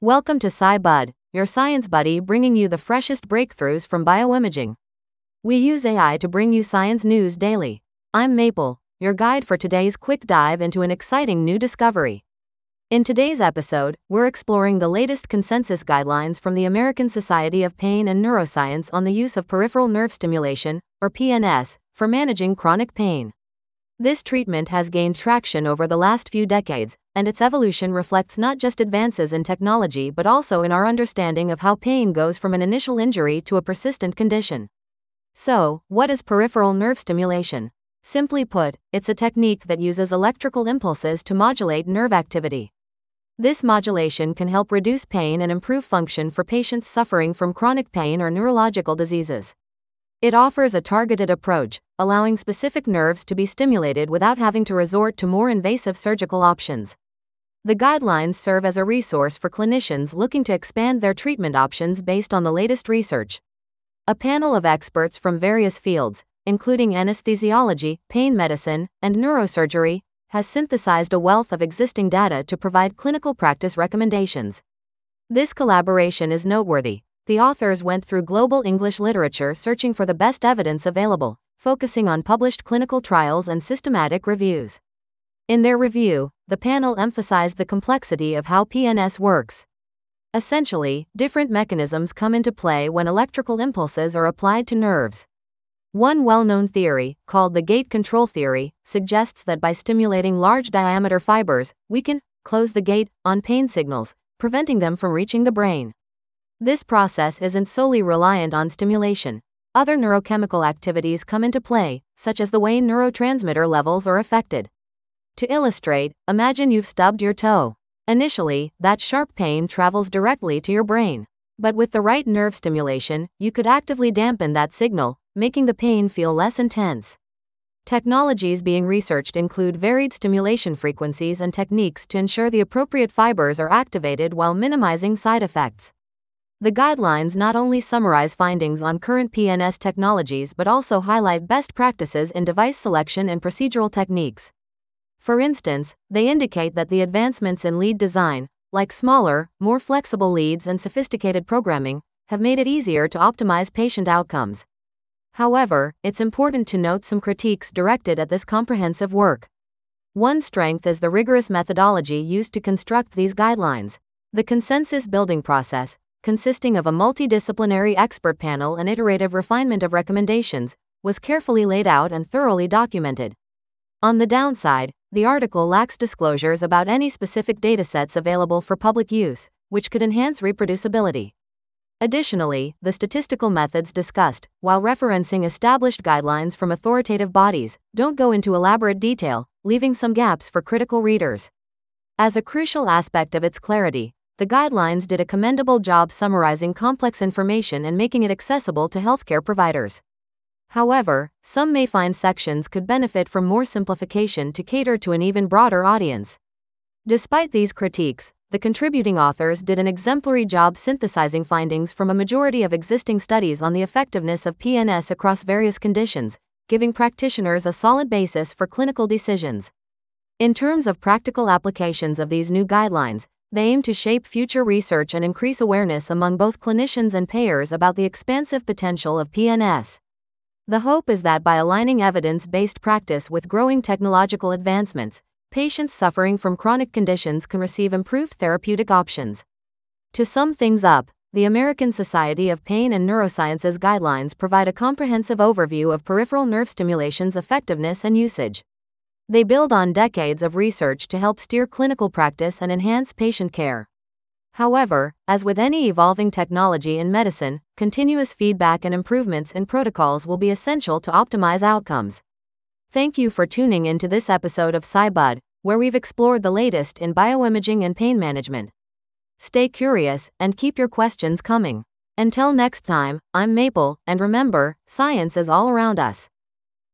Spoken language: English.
Welcome to SciBud, your science buddy bringing you the freshest breakthroughs from bioimaging. We use AI to bring you science news daily. I'm Maple, your guide for today's quick dive into an exciting new discovery. In today's episode, we're exploring the latest consensus guidelines from the American Society of Pain and Neuroscience on the use of peripheral nerve stimulation, or PNS, for managing chronic pain. This treatment has gained traction over the last few decades, and its evolution reflects not just advances in technology but also in our understanding of how pain goes from an initial injury to a persistent condition. So, what is peripheral nerve stimulation? Simply put, it's a technique that uses electrical impulses to modulate nerve activity. This modulation can help reduce pain and improve function for patients suffering from chronic pain or neurological diseases. It offers a targeted approach, allowing specific nerves to be stimulated without having to resort to more invasive surgical options. The guidelines serve as a resource for clinicians looking to expand their treatment options based on the latest research. A panel of experts from various fields, including anesthesiology, pain medicine, and neurosurgery, has synthesized a wealth of existing data to provide clinical practice recommendations. This collaboration is noteworthy. The authors went through global English literature searching for the best evidence available, focusing on published clinical trials and systematic reviews. In their review, the panel emphasized the complexity of how PNS works. Essentially, different mechanisms come into play when electrical impulses are applied to nerves. One well-known theory, called the gate control theory, suggests that by stimulating large diameter fibers, we can close the gate on pain signals, preventing them from reaching the brain. This process isn't solely reliant on stimulation. Other neurochemical activities come into play, such as the way neurotransmitter levels are affected. To illustrate, imagine you've stubbed your toe. Initially, that sharp pain travels directly to your brain. But with the right nerve stimulation, you could actively dampen that signal, making the pain feel less intense. Technologies being researched include varied stimulation frequencies and techniques to ensure the appropriate fibers are activated while minimizing side effects. The guidelines not only summarize findings on current PNS technologies but also highlight best practices in device selection and procedural techniques. For instance, they indicate that the advancements in lead design, like smaller, more flexible leads and sophisticated programming, have made it easier to optimize patient outcomes. However, it's important to note some critiques directed at this comprehensive work. One strength is the rigorous methodology used to construct these guidelines. The consensus building process, consisting of a multidisciplinary expert panel and iterative refinement of recommendations, was carefully laid out and thoroughly documented. On the downside, the article lacks disclosures about any specific datasets available for public use, which could enhance reproducibility. Additionally, the statistical methods discussed, while referencing established guidelines from authoritative bodies, don't go into elaborate detail, leaving some gaps for critical readers. As a crucial aspect of its clarity, the guidelines did a commendable job summarizing complex information and making it accessible to healthcare providers. However, some may find sections could benefit from more simplification to cater to an even broader audience. Despite these critiques, the contributing authors did an exemplary job synthesizing findings from a majority of existing studies on the effectiveness of PNS across various conditions, giving practitioners a solid basis for clinical decisions. In terms of practical applications of these new guidelines, they aim to shape future research and increase awareness among both clinicians and payers about the expansive potential of PNS. The hope is that by aligning evidence-based practice with growing technological advancements, patients suffering from chronic conditions can receive improved therapeutic options. To sum things up, the American Society of Pain and Neuroscience's guidelines provide a comprehensive overview of peripheral nerve stimulation's effectiveness and usage. They build on decades of research to help steer clinical practice and enhance patient care. However, as with any evolving technology in medicine, continuous feedback and improvements in protocols will be essential to optimize outcomes. Thank you for tuning into this episode of SciBud, where we've explored the latest in bioimaging and pain management. Stay curious and keep your questions coming. Until next time, I'm Maple, and remember, science is all around us.